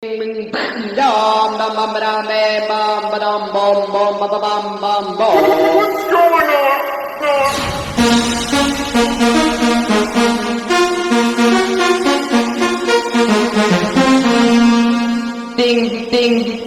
Dum dum bum dum bum dum bum bum bum bum bum bum. What's going on? Ding ding.